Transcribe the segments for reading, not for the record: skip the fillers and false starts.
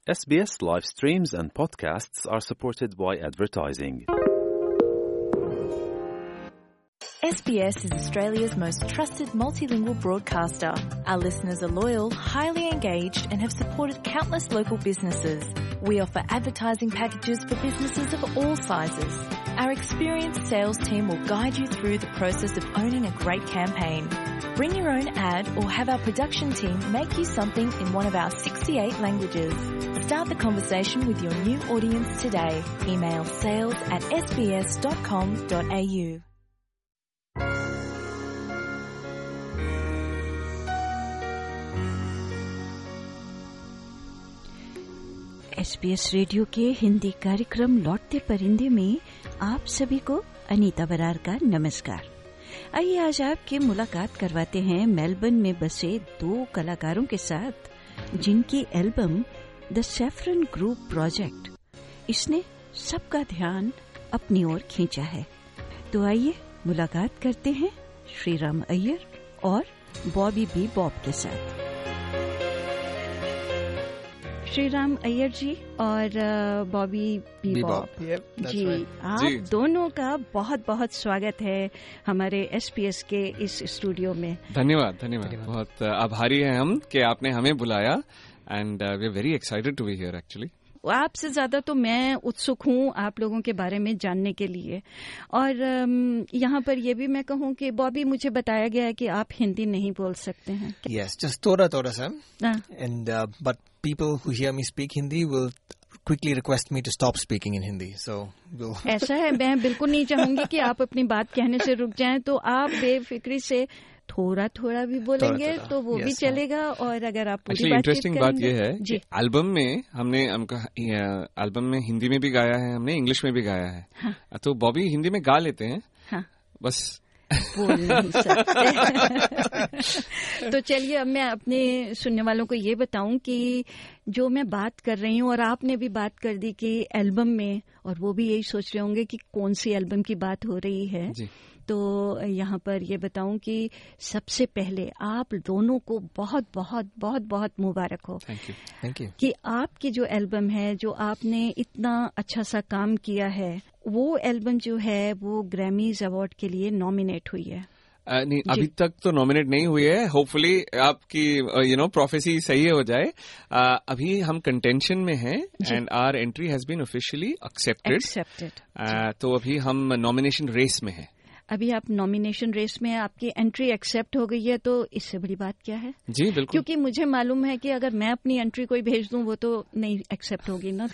SBS live streams and podcasts are supported by advertising. SBS is Australia's most trusted multilingual broadcaster. Our listeners are loyal, highly engaged and have supported countless local businesses. We offer advertising packages for businesses of all sizes. Our experienced sales team will guide you through the process of owning a great campaign. Bring your own ad or have our production team make you something in one of our 68 languages. Start the conversation with your new audience today. Email sales@sbs.com.au. SBS radio के हिंदी कार्यक्रम लौटते परिंदे में आप सभी को अनीता बरार का नमस्कार। आइए आज आपकी मुलाकात करवाते हैं मेलबर्न में बसे दो कलाकारों के साथ जिनकी album the Saffron Groove Project इसने सबका ध्यान अपनी ओर खींचा है। तो आइए मुलाकात करते हैं श्रीराम अय्यर और बॉबी बी बॉब के साथ। श्रीराम अय्यर जी और बॉबी बी बॉब जी, आप दोनों का बहुत बहुत स्वागत है हमारे एसपीएस के इस स्टूडियो में। धन्यवाद। बहुत आभारी हैं हम कि आपने हमें बुलाया and we are very excited to be here actually. आपसे ज्यादा तो मैं उत्सुक हूँ आप लोगों के बारे में जानने के लिए। और यहाँ पर ये भी मैं कहूँ कि बॉबी, मुझे बताया गया है कि आप हिंदी नहीं बोल सकते हैं। Yes, just थोड़ा सा। And but people who hear me speak Hindi will quickly request me to stop speaking in Hindi. So we'll ऐसा है, मैं बिल्कुल नहीं चाहूंगी कि आप अपनी बात कहने से रुक जाएं, तो आप बेफिक्री से थोड़ा भी बोलेंगे तो वो भी चलेगा। और अगर आप पूरी बात इंटरेस्टिंग बात यह है कि एल्बम में हमने एल्बम में हिंदी में भी गाया है, हमने इंग्लिश में भी गाया है। हाँ। तो बॉबी हिंदी में गा लेते हैं। हाँ। बस बोल नहीं सकते। तो चलिए अब मैं अपने सुनने वालों को ये बताऊं कि जो मैं बात कर रही हूं और आपने भी बात कर दी कि एल्बम में, और वो भी यही सोच रहे होंगे कि कौन सी एल्बम की बात हो रही है जी। तो यहाँ पर ये बताऊं कि सबसे पहले आप दोनों को बहुत बहुत बहुत बहुत मुबारक हो। थैंक यू कि आपकी जो एल्बम है, जो आपने इतना अच्छा सा काम किया है, वो एल्बम जो है वो ग्रैमीज अवार्ड के लिए नॉमिनेट हुई है। नहीं, अभी तक तो नॉमिनेट नहीं हुई है। होपफुली आपकी प्रोफेसी सही हो जाए। अभी हम कंटेंशन में हैं and our entry has been officially accepted. तो अभी हम नॉमिनेशन रेस में हैं। अभी आप नॉमिनेशन रेस में, आपकी एंट्री एक्सेप्ट हो गई है, तो इससे बड़ी बात क्या है? जी बिल्कुल, क्योंकि मुझे मालूम है कि अगर मैं अपनी एंट्री कोई भेज दूं वो तो नहीं एक्सेप्ट होगी ना।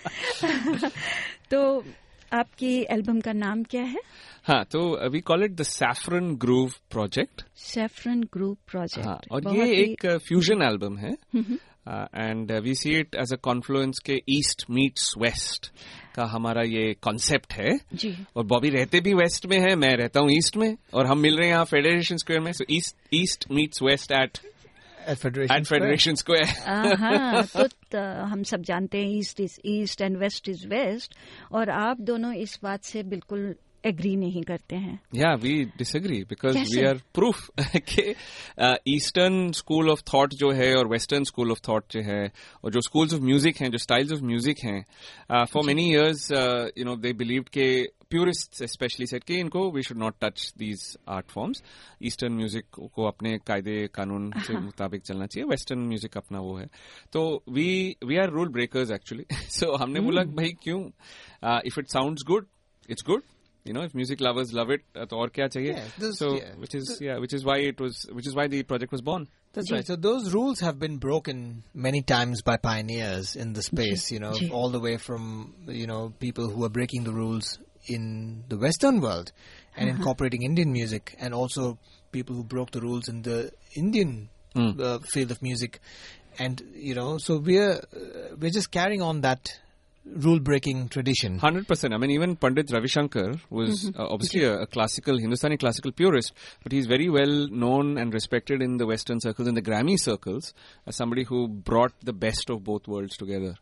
तो आपकी एल्बम का नाम क्या है? हाँ, तो we call it the Saffron Groove Project. Saffron Groove Project. हाँ, और ये एक फ्यूजन एल्बम है and we see it as a confluence के ईस्ट मीट्स वेस्ट का हमारा ये कॉन्सेप्ट है जी। और बॉबी रहते भी वेस्ट में है, मैं रहता हूँ ईस्ट में, और हम मिल रहे हैं यहाँ फेडरेशन स्क्वायर में। So east meets west at Federation Square. हाँ, तो हम सब जानते हैं east is east and west is west, और आप दोनों इस बात से बिल्कुल एग्री नहीं करते हैं। या we disagree because we are proof कि ईस्टर्न स्कूल ऑफ थॉट जो है और वेस्टर्न स्कूल ऑफ थॉट जो है, और जो स्कूल्स ऑफ म्यूजिक हैं, जो स्टाइल्स ऑफ म्यूजिक हैं, for many years they believed के प्यूरिस्ट्स स्पेशली सेड कि इनको we should not touch these art forms. Eastern music को अपने कायदे कानून के मुताबिक चलना चाहिए, वेस्टर्न म्यूजिक अपना वो है। तो we are rule breakers actually. So हमने बोला भाई क्यों, if it sounds good it's good, if music lovers love it, तो और क्या चाहिए? which is why the project was born. That's right. So those rules have been broken many times by pioneers in the space, all the way from, people who are breaking the rules in the Western world and incorporating Indian music, and also people who broke the rules in the Indian field of music. And, so we're just carrying on that rule-breaking tradition. 100%. I mean, even Pandit Ravi Shankar was obviously a classical, Hindustani classical purist, but he's very well known and respected in the Western circles, in the Grammy circles, as somebody who brought the best of both worlds together.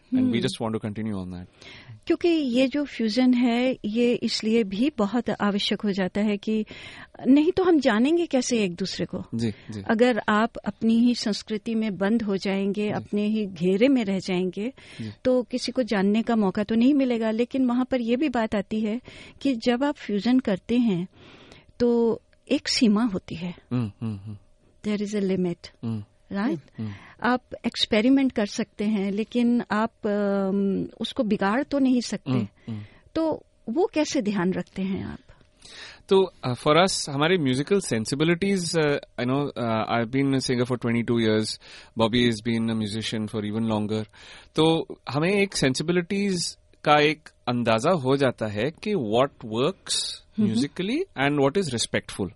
and we just want to continue on that. क्योंकि ये जो fusion है ये इसलिए भी बहुत आवश्यक हो जाता है कि नहीं तो हम जानेंगे कैसे एक दूसरे को। जी, जी. अगर आप अपनी ही संस्कृति में बंद हो जाएंगे, अपने ही घेरे में रह जाएंगे, तो किसी को जानने का मौका तो नहीं मिलेगा। लेकिन वहां पर यह भी बात आती है कि जब आप फ्यूजन करते हैं तो एक सीमा होती है, there is a limit, right? आप एक्सपेरिमेंट कर सकते हैं लेकिन आप उसको बिगाड़ तो नहीं सकते। तो वो कैसे ध्यान रखते हैं आप? तो फॉर अस हमारे musical sensibilities, I know I have been a singer for 22 years, Bobby has been a musician for even longer. तो हमें एक सेंसिबिलिटीज का एक अंदाजा हो जाता है कि what works musically and what is respectful.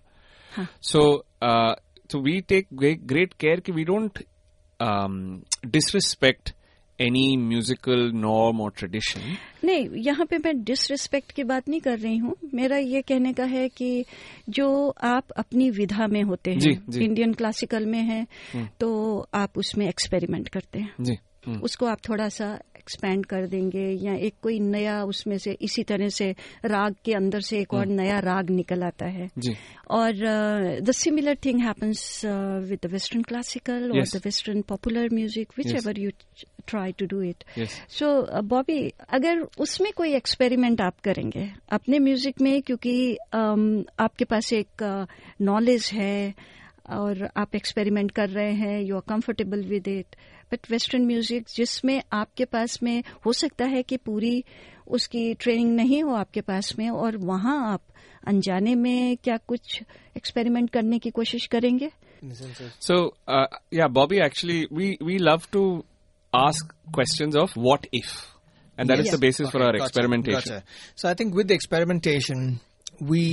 So we take great care कि we don't disrespect any musical norm or tradition. नहीं, यहाँ पे मैं डिसरिस्पेक्ट की बात नहीं कर रही हूँ। मेरा ये कहने का है कि जो आप अपनी विधा में होते हैं, जी. इंडियन क्लासिकल में है तो आप उसमें एक्सपेरिमेंट करते हैं, जी. उसको आप थोड़ा सा एक्सपैंड कर देंगे या एक कोई नया उसमें से इसी तरह से राग के अंदर से एक और नया राग निकल आता है। जी. और the similar thing happens with the western classical और the western popular music, whichever you try to do it. So Bobby, अगर उसमें कोई एक्सपेरिमेंट आप करेंगे अपने म्यूजिक में, क्योंकि आपके पास एक नॉलेज है और आप एक्सपेरिमेंट कर रहे हैं, you are comfortable with it, but western music जिसमें आपके पास में हो सकता है कि पूरी उसकी ट्रेनिंग नहीं हो आपके पास में, और वहां आप अनजाने में क्या कुछ एक्सपेरिमेंट करने की कोशिश करेंगे? So yeah, Bobby, actually we love to ask questions of what if, and that is the basis for our experimentation. Gotcha. So I think with the experimentation we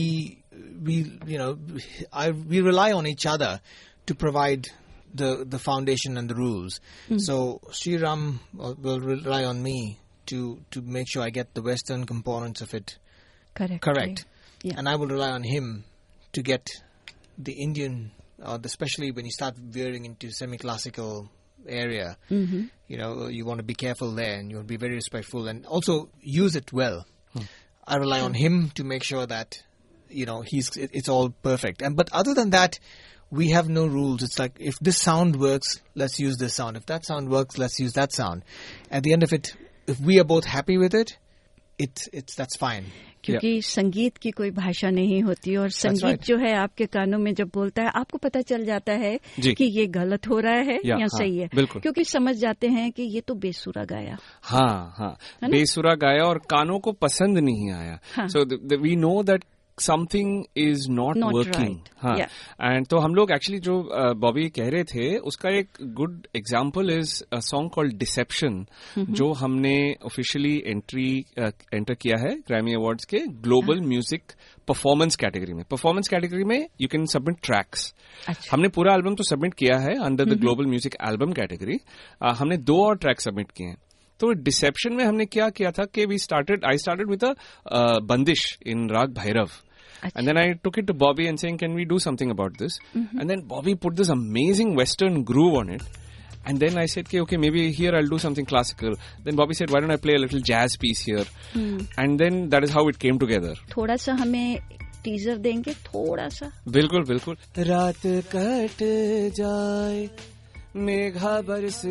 rely on each other to provide the foundation and the rules. So Sriram will rely on me to make sure I get the Western components of it correct. Yeah. And I will rely on him to get the Indian, especially when you start veering into semi-classical area. You know, you want to be careful there, and you want to be very respectful and also use it well. I rely on him to make sure that, you know, it's all perfect. But other than that, we have no rules. It's like, if this sound works, let's use this sound. If that sound works, let's use that sound. At the end of it, if we are both happy with it, that's fine. क्योंकि संगीत की कोई भाषा नहीं होती, और संगीत जो है आपके कानों में जब बोलता है आपको पता चल जाता है कि ये गलत हो रहा है या सही है, क्योंकि समझ जाते हैं कि ये तो बेसुरा गाया। हाँ, बेसुरा गाया और कानों को पसंद नहीं आया। So we know that something is not working. Right. हाँ, and तो हम लोग एक्चुअली जो बॉबी कह रहे थे उसका एक good example is a song called deception, जो हमने ऑफिशियली एंटर किया है ग्रैमी अवार्ड्स के ग्लोबल म्यूजिक परफॉर्मेंस कैटेगरी में। परफॉर्मेंस कैटेगरी में यू कैन सबमिट ट्रैक्स। हमने पूरा एल्बम तो सबमिट किया है under the global music album category. हमने 2 और ट्रैक सबमिट किए हैं। तो डिसेप्शन में हमने क्या किया था कि आई स्टार्टेड विद अ बंदिश इन राग Bhairav. And then I took it to Bobby and saying, can we do something about this? And then Bobby put this amazing Western groove on it. And then I said, okay, maybe here I'll do something classical. Then Bobby said, why don't I play a little jazz piece here? And then that is how it came together. थोड़ा सा हमें teaser देंगे, थोड़ा सा? बिल्कुल बिल्कुल. रात कट जाए, मेघा बरस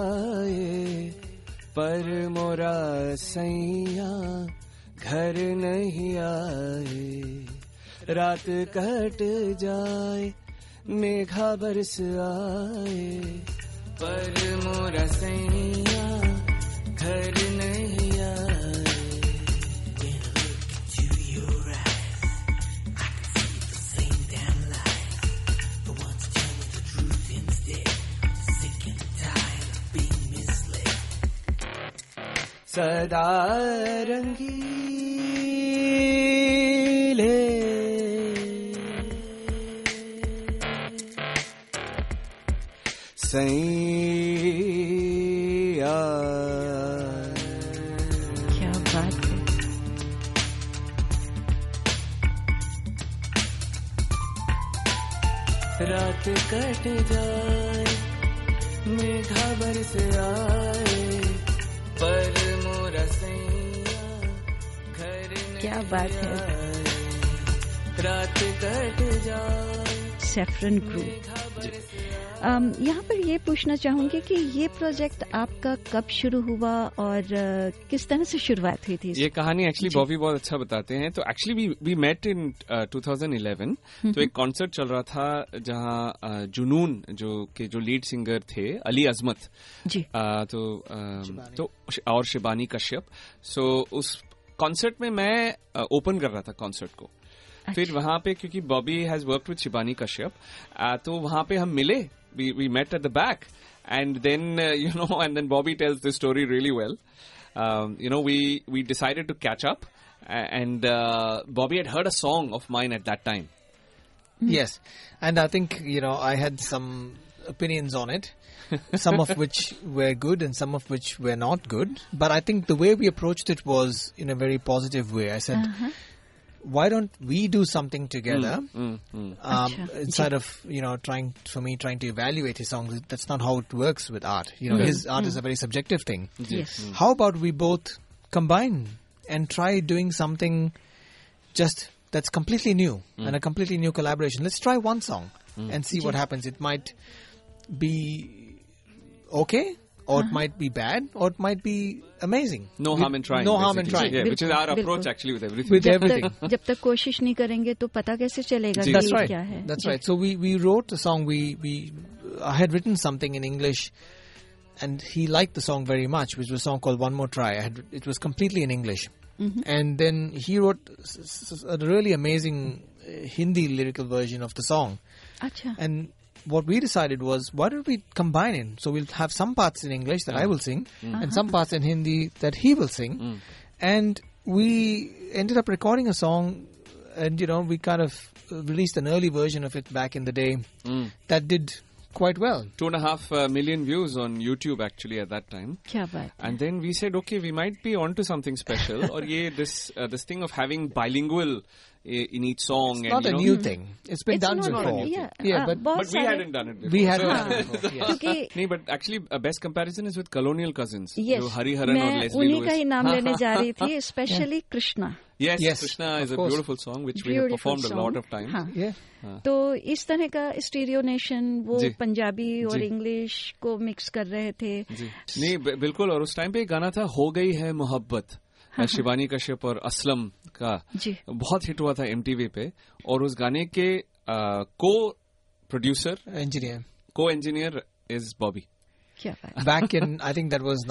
आए, पर मोरा सैया घर नहीं आए. रात कट जाए, मेघा बरस आए, पर मोरा सैया घर नहीं आए. सदा रंगीले सैया. क्या बात है. रात कट जाए, मेघा बरस आए, क्या बात है। रात कट जाए। Saffron group. यहाँ पर ये पूछना चाहूंगी कि ये प्रोजेक्ट आपका कब शुरू हुआ और किस तरह से शुरुआत हुई थी? ये कहानी एक्चुअली बॉबी बहुत अच्छा बताते हैं। तो एक्चुअली वी मेट इन 2011। तो एक कॉन्सर्ट चल रहा था जहाँ जुनून जो लीड सिंगर थे अली अजमत जी, तो और शिबानी कश्यप। सो उस कॉन्सर्ट में मैं ओपन कर रहा था कॉन्सर्ट को। फिर वहां पे क्योंकि Bobby has worked with Shibani Kashyap, तो वहां पे हम मिले, we met at the back end then and then Bobby tells the story really well. We decided to catch up and Bobby had heard a song of mine at that time. Yes, and I think I had some opinions on it, some of which were good and some of which were not good. But I think the way we approached it was in a very positive way. I said, why don't we do something together instead of trying to evaluate his songs? That's not how it works with art. His art is a very subjective thing. Yes. How about we both combine and try doing something just that's completely new and a completely new collaboration? Let's try one song and see what happens. It might be okay, or it might be bad, or it might be amazing. No harm in trying. No harm in trying. Yeah, which is our approach actually with everything. With everything. जब तक कोशिश नहीं करेंगे तो पता कैसे चलेगा कि That's right. क्या है? That's right. So we wrote a song. I had written something in English, and he liked the song very much, which was a song called One More Try. It was completely in English. And then he wrote a really amazing Hindi lyrical version of the song. अच्छा. And what we decided was, why don't we combine it? So we'll have some parts in English that I will sing, and some parts in Hindi that he will sing. And we ended up recording a song, and we kind of released an early version of it back in the day that did quite well. 2.5 million views on YouTube actually at that time. क्या बात? And then we said, okay, we might be onto something special. Or this thing of having bilingual in each song. It's not a new thing. It's been done not before. Yeah, But we hadn't done it before. We hadn't done it before. Yes. क्योंकि नहीं, but actually best comparison is with Colonial Cousins. Yes, जो हरिहरन और मैं Leslie उन्हीं का Louis. ही नाम लेने जा रही थी, specially Krishna. Yes, Yes, Krishna is of a course. beautiful song which we have performed a lot of times. हाँ. Yeah. तो इस तरह का स्टीरियो नेशन वो जी. पंजाबी और जी. इंग्लिश को मिक्स कर रहे थे। जी नहीं बिल्कुल। और उस टाइम पे एक गाना था हो गई है मोहब्बत, शिबानी कश्यप और असलम का, जी. बहुत हिट हुआ था MTV पे। और उस गाने के को प्रोड्यूसर को इंजीनियर इज बॉबी। क्या बात? Back in, I think that was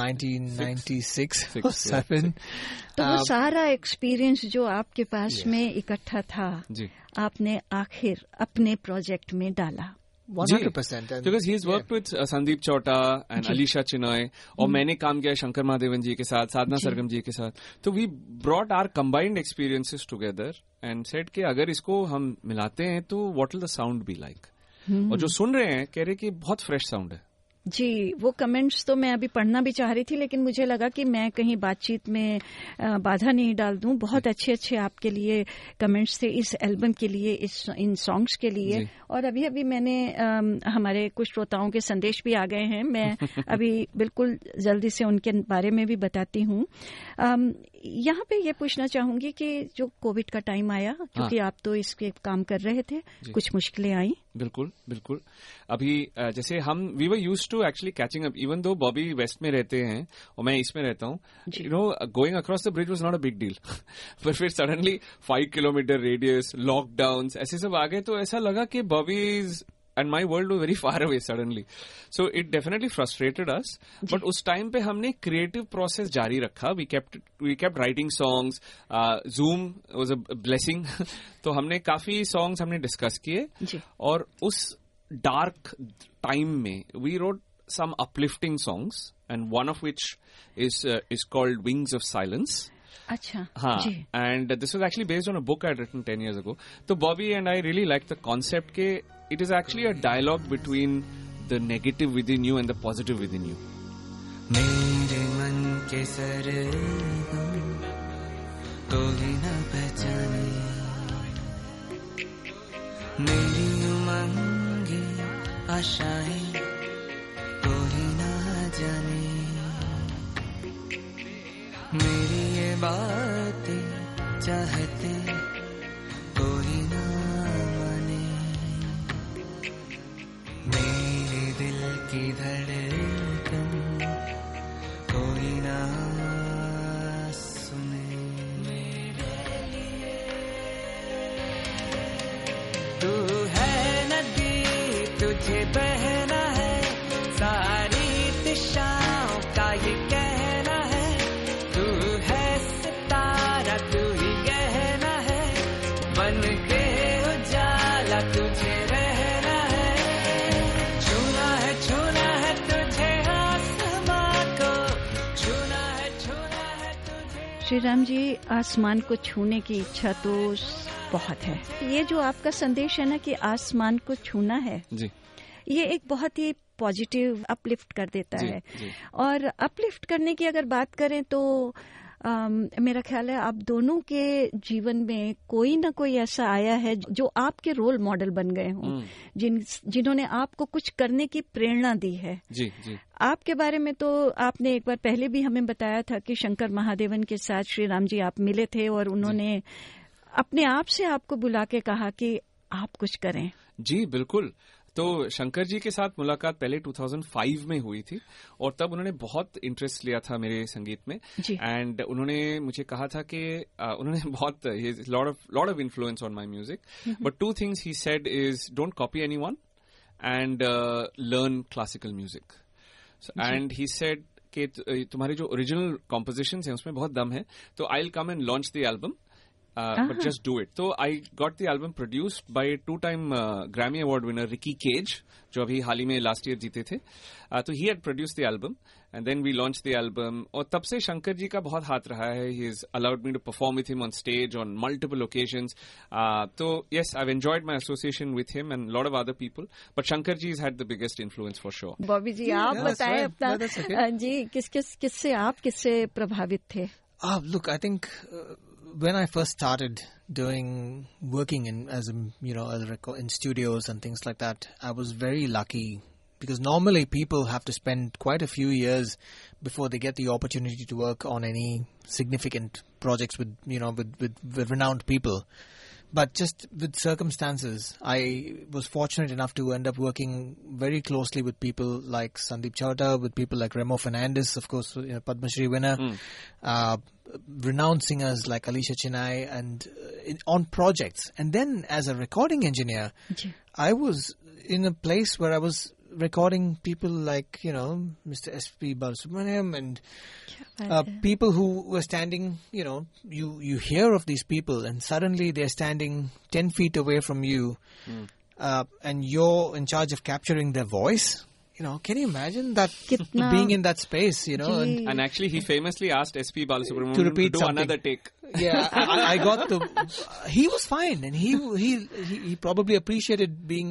1996 or 7. तो वो सारा एक्सपीरियंस जो आपके पास में इकट्ठा था, जी, आपने आखिर अपने प्रोजेक्ट में डाला। 100%. Because he's worked with Sandeep Chowta and Alisha Chinoy, और मैंने काम किया शंकर महादेवन जी के साथ, साधना सरगम जी के साथ। तो we brought our combined experiences together and said कि अगर इसको हम मिलाते हैं तो what will the sound be like? और जो सुन रहे हैं कह रहे कि बहुत फ्रेश साउंड है। जी, वो कमेंट्स तो मैं अभी पढ़ना भी चाह रही थी, लेकिन मुझे लगा कि मैं कहीं बातचीत में बाधा नहीं डाल दूं। बहुत अच्छे अच्छे आपके लिए कमेंट्स थे इस एल्बम के लिए, इन सॉन्ग्स के लिए। और अभी अभी मैंने हमारे कुछ श्रोताओं के संदेश भी आ गए हैं, मैं अभी बिल्कुल जल्दी से उनके बारे में भी बताती हूँ। यहाँ पे ये पूछना चाहूंगी कि जो कोविड का टाइम आया, क्योंकि आप तो इसके काम कर रहे थे, कुछ मुश्किलें आई? बिल्कुल बिल्कुल। अभी जैसे हम we were used to actually catching up, even though Bobby waste में रहते हैं और मैं इसमें रहता हूँ, going across the bridge was not a big deal. पर फिर सडनली 5 किलोमीटर रेडियस, लॉकडाउन ऐसे सब आ गए, तो ऐसा लगा कि Bobby's and my world was very far away suddenly. So it definitely frustrated us. But उस टाइम पे हमने creative process जारी रखा. We kept writing songs. Zoom was a blessing. तो हमने काफी songs हमने discuss किए. और उस dark time में we wrote some uplifting songs, and one of which is called Wings of Silence. अच्छा, हाँ, and this was actually based on a book I had written 10 years ago. So Bobby and I really liked the concept के it is actually a dialogue between the negative within you and the positive within you. मेरे मन के सरगम तो ही न पहचाने, मेरी उमंगे आशाएं तो ही न जाने, मेरी ये बातें चाहते कोई ना माने, मेरे दिल की धड़कन कोई ना सुने। तू है नदी तुझे बहना है, सारी दिशाओं का ये कहना है। तू है सितारा तू ही कहना है, बन के उजाला तुझे रहना है। छूना है तुझे आसमां को, छूना है तुझे। श्री राम जी, आसमान को छूने की इच्छा तो बहुत है। ये जो आपका संदेश है ना कि आसमान को छूना है जी, ये एक बहुत ही पॉजिटिव अपलिफ्ट कर देता है। और अपलिफ्ट करने की अगर बात करें तो मेरा ख्याल है आप दोनों के जीवन में कोई ना कोई ऐसा आया है जो आपके रोल मॉडल बन गए हों, जिन्होंने आपको कुछ करने की प्रेरणा दी है। जी जी। आपके बारे में तो आपने एक बार पहले भी हमें बताया था कि शंकर महादेवन के साथ श्री राम जी आप मिले थे और उन्होंने अपने आप से आपको बुला के कहा कि आप कुछ करें। जी बिल्कुल। तो शंकर जी के साथ मुलाकात पहले 2005 में हुई थी और तब उन्होंने बहुत इंटरेस्ट लिया था मेरे संगीत में। एंड उन्होंने मुझे कहा था कि उन्होंने बहुत lot of influence on my music, but two things he said is don't copy anyone and learn classical music. And he said कि तुम्हारे जो ओरिजिनल कॉम्पोजिशंस हैं उसमें बहुत दम है, तो I will come and launch the album, but just do it. So I got the album produced by two-time Grammy Award winner Ricky Cage, जो अभी हाल ही में last year जीते थे. So he had produced the album, and then we launched the album. और तब से शंकर जी का बहुत हाथ रहा है. He has allowed me to perform with him on stage on multiple occasions. So yes, I've enjoyed my association with him and a lot of other people. But Shankar ji has had the biggest influence for sure. Bobby जी आप बताएं अपना जी किससे प्रभावित थे? Look, I think when I first started working in studios and things like that, I was very lucky because normally people have to spend quite a few years before they get the opportunity to work on any significant projects with renowned people. But just with circumstances, I was fortunate enough to end up working very closely with people like Sandeep Chowda, with people like Remo Fernandez, of course, Padma Shri winner, renowned singers like Alicia Chinay, and on projects. And then as a recording engineer, I was in a place where I was recording people like, Mr. S.P. Balasubramaniam and people who were standing, you hear of these people and suddenly they're standing 10 feet away from you and you're in charge of capturing their voice. Can you imagine that being in that space, And actually he famously asked S.P. Balasubramaniam to do another take. Yeah, I got he was fine and he probably appreciated being,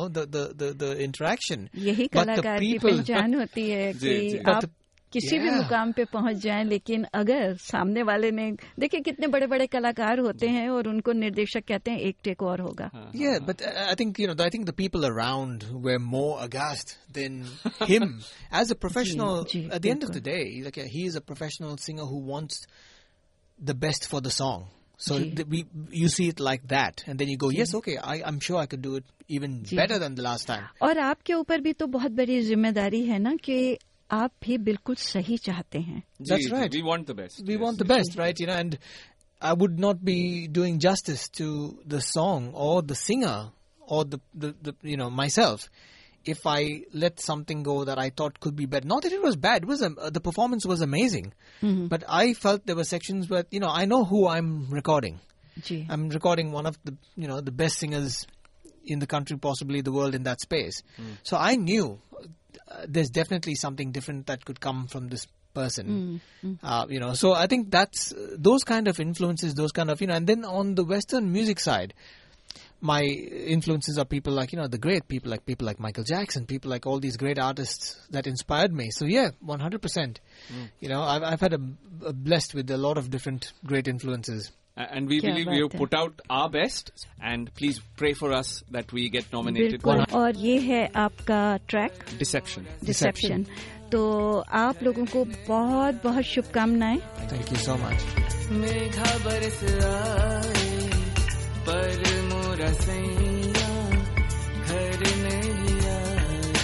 the interaction. यही कलाकार की पहचान होती है कि आप किसी भी मुकाम पे पहुंच जाएं, लेकिन अगर सामने वाले ने देखिए कितने बड़े बड़े कलाकार होते हैं और उनको निर्देशक कहते हैं एक टेक और होगा. Yeah, but I think the people around were more aghast than him as a professional. At the end of the day, he is a professional singer who wants the best for the song. So you see it like that, and then you go, yes, okay, I'm sure I could do it even better than the last time. और आपके ऊपर भी तो बहुत बड़ी जिम्मेदारी है ना कि आप भी बिल्कुल सही चाहते हैं. That's right. We want the best. We want the best, right? And I would not be doing justice to the song or the singer or the myself if I let something go that I thought could be better. Not that it was bad. It was the performance was amazing, but I felt there were sections where I know who I'm recording. I'm recording one of the the best singers in the country, possibly the world, in that space. So I knew there's definitely something different that could come from this person. So I think that's those kind of influences, those kind of and then on the Western music side, my influences are people like the great people like Michael Jackson, people like all these great artists that inspired me. So yeah, 100%. I've had a blessed with a lot of different great influences. And we believe we have put out our best, and please pray for us that we get nominated. और ये है आपका track dissipation. तो आप लोगों को बहुत बहुत शुभकामनाएं. Thank you so much. Megha बरस आए पर मोरा सैया घर नहीं आए.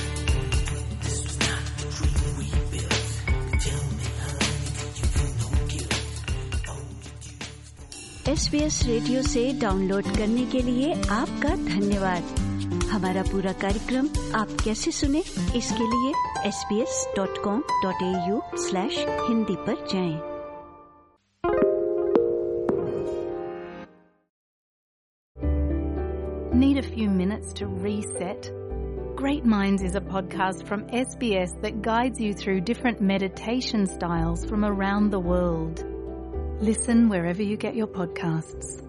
SBS रेडियो से डाउनलोड करने के लिए आपका धन्यवाद. हमारा पूरा कार्यक्रम आप कैसे सुने, इसके लिए sbs.com.au/hindi पर जाएं. Need a few minutes to reset? Great Minds is a podcast from SBS that guides you through different meditation styles from around the world. Listen wherever you get your podcasts.